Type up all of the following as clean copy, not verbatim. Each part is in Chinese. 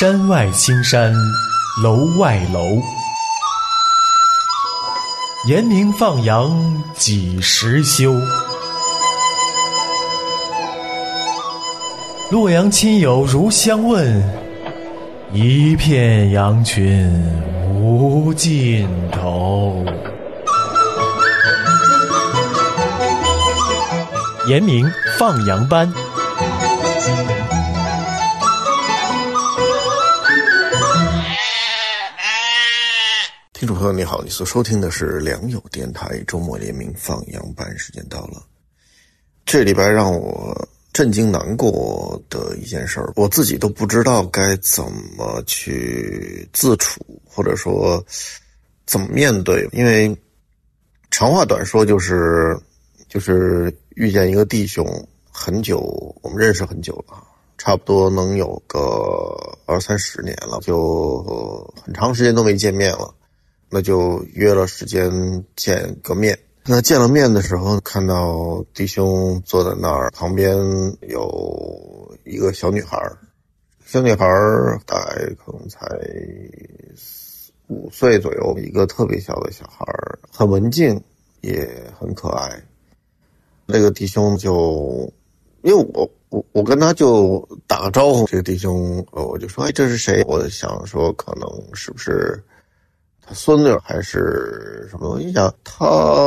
山外青山楼外楼，严明放羊几时休？洛阳亲友如相问，一片羊群无尽头。严明放羊班。 听众朋友你好，你所收听的是良友电台周末联名放羊班，时间到了。这礼拜让我震惊难过的一件事儿，我自己都不知道该怎么去自处，或者说怎么面对。因为长话短说，就是遇见一个弟兄很久，我们认识很久了，差不多能有个20-30年了，就很长时间都没见面了，那就约了时间见个面。那见了面的时候，看到弟兄坐在那儿，旁边有一个小女孩，大概可能才5岁左右，一个特别小的小孩，很文静，也很可爱。这个弟兄就，因为我跟他就打个招呼，这个弟兄我就说，这是谁？我想说可能是不是他孙女还是什么？我一想，他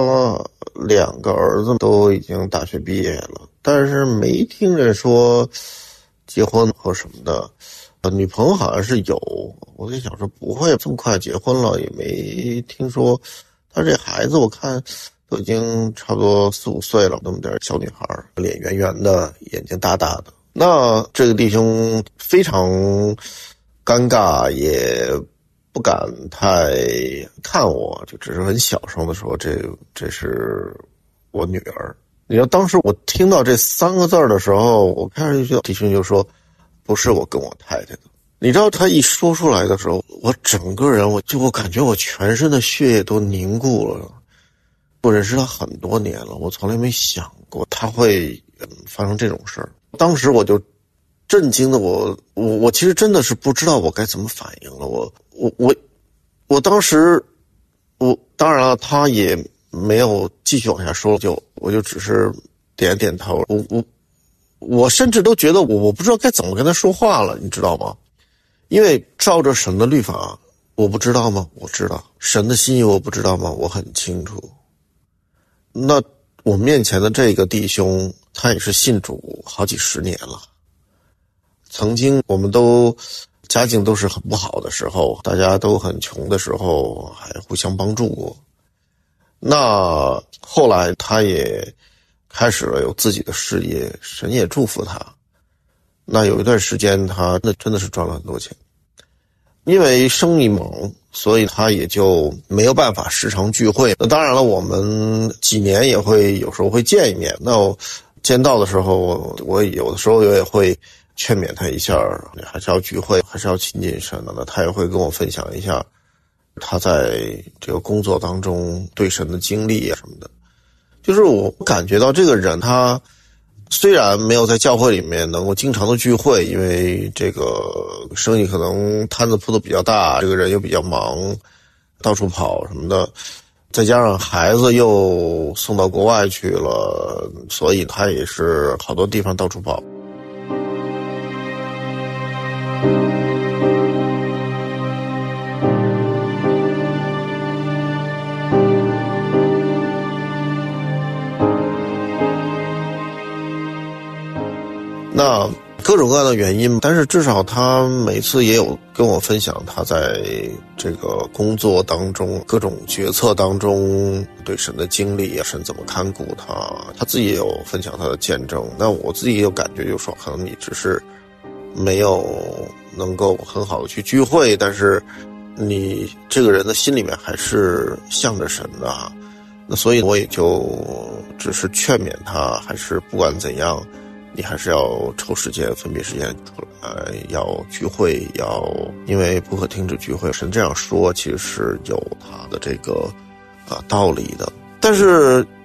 2个儿子都已经大学毕业了，但是没听着说结婚或什么的。女朋友好像是有，我就想说不会这么快结婚了，也没听说。他这孩子我看都已经差不多4-5岁了，那么点小女孩，脸圆圆的，眼睛大大的。那这个弟兄非常尴尬，也不敢太看我，就只是很小声的说，这是我女儿。你知道当时我听到这3个字的时候，我开始就弟兄就说，不是我跟我太太的。你知道他一说出来的时候，我整个人我感觉我全身的血液都凝固了。我认识他很多年了，我从来没想过他会发生这种事儿。当时我就震惊的我其实真的是不知道我该怎么反应了。我当时当然了，他也没有继续往下说，我就只是点点头。我甚至都觉得我不知道该怎么跟他说话了，你知道吗？因为照着神的律法，我不知道吗？我知道。神的心意我不知道吗？我很清楚。那我面前的这个弟兄，他也是信主好几十年了。曾经我们都家境都是很不好的时候，大家都很穷的时候，还互相帮助过。那后来他也开始了有自己的事业，神也祝福他。那有一段时间他那真的是赚了很多钱，因为生意忙，所以他也就没有办法时常聚会。那当然了，我们几年也会有时候会见一面。那我见到的时候，我有的时候也会劝勉他一下，还是要聚会，还是要亲近神的。那他也会跟我分享一下他在这个工作当中对神的经历啊什么的。就是我感觉到这个人他虽然没有在教会里面能够经常的聚会，因为这个生意可能摊子铺的比较大，这个人又比较忙，到处跑什么的，再加上孩子又送到国外去了，所以他也是好多地方到处跑。那各种各样的原因，但是至少他每次也有跟我分享他在这个工作当中各种决策当中对神的经历啊，神怎么看顾他自己也有分享他的见证。那我自己也有感觉，就是说可能你只是没有能够很好的去聚会，但是你这个人的心里面还是向着神的。那所以我也就只是劝勉他，还是不管怎样，你还是要抽时间分别时间出来，要聚会，因为不可停止聚会。神这样说其实是有他的这个道理的。但是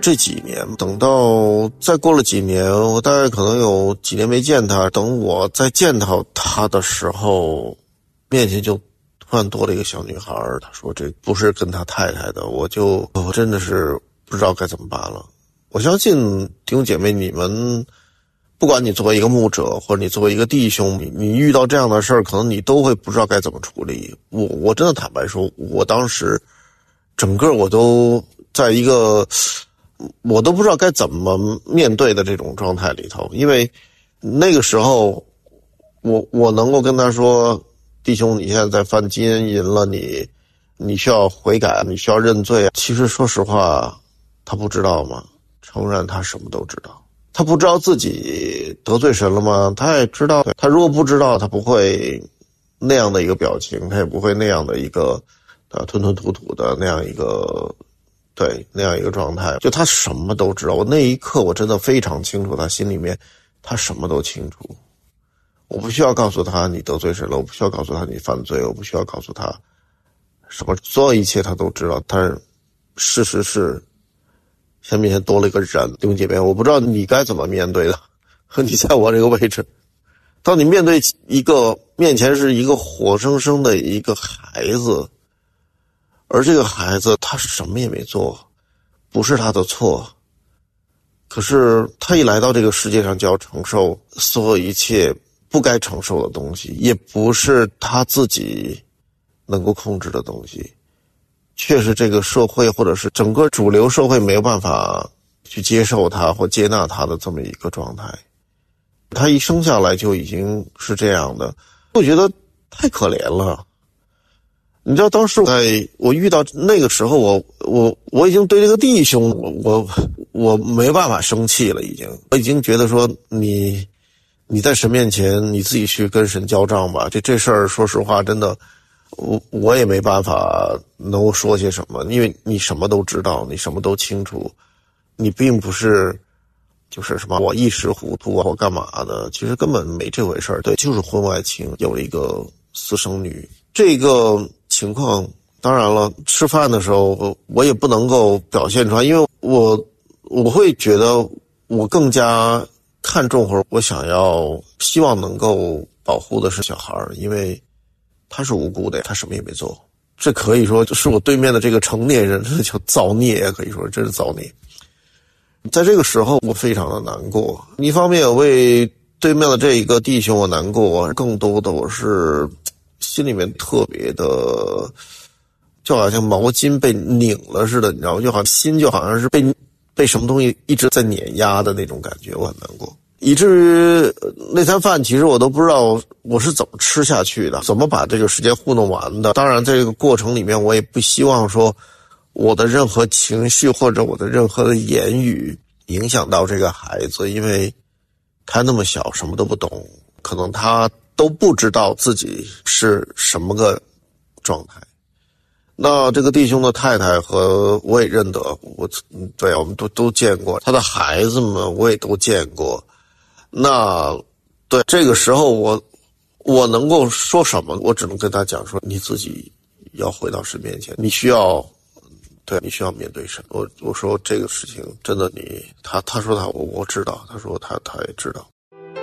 这几年，等到再过了几年，我大概可能有几年没见他，等我再见到他的时候，面前就突然多了一个小女孩，她说这不是跟他太太的，我真的是不知道该怎么办了。我相信弟兄姐妹，你们不管你作为一个牧者或者你作为一个弟兄，你遇到这样的事儿，可能你都会不知道该怎么处理。我真的坦白说，我当时整个我都在一个我都不知道该怎么面对的这种状态里头，因为那个时候我能够跟他说，弟兄，你现在在犯奸淫了，你需要悔改，你需要认罪。其实说实话，他不知道吗？诚然他什么都知道。他不知道自己得罪神了吗？他也知道。他如果不知道，他不会那样的一个表情，他也不会那样的一个吞吞吐吐的那样一个状态。就他什么都知道。我那一刻我真的非常清楚，他心里面他什么都清楚。我不需要告诉他你得罪神了，我不需要告诉他你犯罪，我不需要告诉他什么，所有一切他都知道。但是事实是现在面前多了一个人。弟兄姐妹，我不知道你该怎么面对的，和你在我这个位置，当你面对面前是一个活生生的一个孩子，而这个孩子他什么也没做，不是他的错，可是他一来到这个世界上就要承受所有一切不该承受的东西，也不是他自己能够控制的东西，确实这个社会或者是整个主流社会没有办法去接受他或接纳他的这么一个状态。他一生下来就已经是这样的，我觉得太可怜了。你知道当时我遇到那个时候，我已经对这个弟兄我没办法生气了，我已经觉得说你在神面前你自己去跟神交账吧。这事儿说实话真的我也没办法能够说些什么，因为你什么都知道，你什么都清楚，你并不是就是什么我一时糊涂啊或干嘛的，其实根本没这回事儿。对，就是婚外情，有了一个私生女。这个情况当然了，吃饭的时候我也不能够表现出来，因为我会觉得我更加看重或者我希望能够保护的是小孩，因为他是无辜的，他什么也没做。这可以说就是我对面的这个成年人，这叫造孽，可以说真是造孽。在这个时候我非常的难过，一方面我为对面的这一个弟兄我难过，更多的我是心里面特别的就好像毛巾被拧了似的，你知道吗？就好像心就好像是被什么东西一直在碾压的那种感觉，我很难过。以至于那餐饭其实我都不知道我是怎么吃下去的，怎么把这个时间糊弄完的。当然这个过程里面我也不希望说我的任何情绪或者我的任何的言语影响到这个孩子，因为他那么小什么都不懂，可能他都不知道自己是什么个状态。那这个弟兄的太太和我也认得，对，我们都见过，他的孩子们我也都见过。那对这个时候我能够说什么？我只能跟他讲说，你自己要回到神面前，你需要面对神。我说这个事情真的他说我知道，他说他也知道。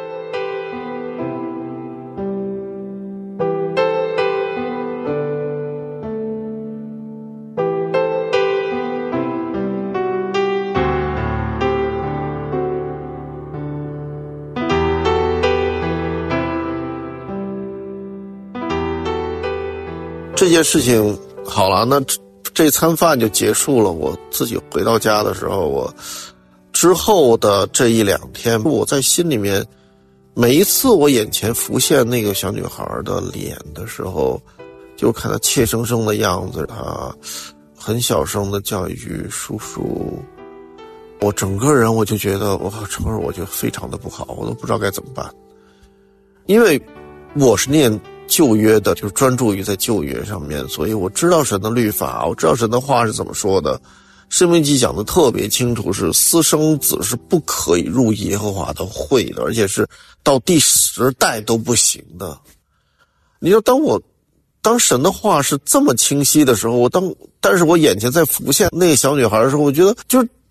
这件事情好了，那这餐饭就结束了。我自己回到家的时候，我之后的这一两天，我在心里面每一次我眼前浮现那个小女孩的脸的时候，就看她怯生生的样子，她很小声的叫一句叔叔，我整个人我就觉得整个我就非常的不好，我都不知道该怎么办。因为我是念旧约的，就是专注于在旧约上面，所以我知道神的律法，我知道神的话是怎么说的。申命记讲的特别清楚，是私生子是不可以入耶和华的会的，而且是到第10代都不行的。你说当神的话是这么清晰的时候，但是我眼前在浮现那个小女孩的时候，我觉得就是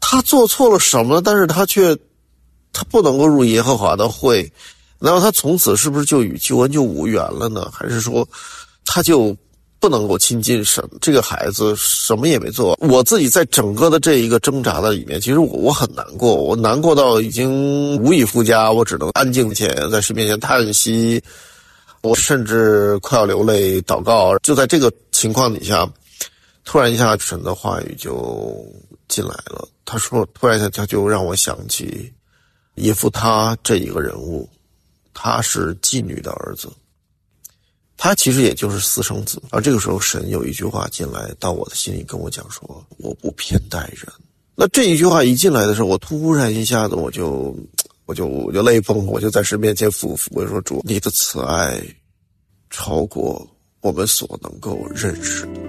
他做错了什么，但是他不能够入耶和华的会，然后他从此是不是就与救恩就无缘了呢？还是说他就不能够亲近神？这个孩子什么也没做。我自己在整个的这一个挣扎的里面，其实我很难过，我难过到已经无以复加，我只能安静在神面前叹息，我甚至快要流泪祷告。就在这个情况底下，突然一下神的话语就进来了。他说，突然一下他就让我想起耶夫他这一个人物，他是妓女的儿子，他其实也就是私生子。而这个时候神有一句话进来到我的心里跟我讲说，我不偏待人。那这一句话一进来的时候，我突然一下子我就泪崩，我就在神面前俯伏，我说主，你的慈爱超过我们所能够认识的。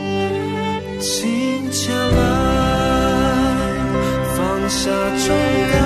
下重担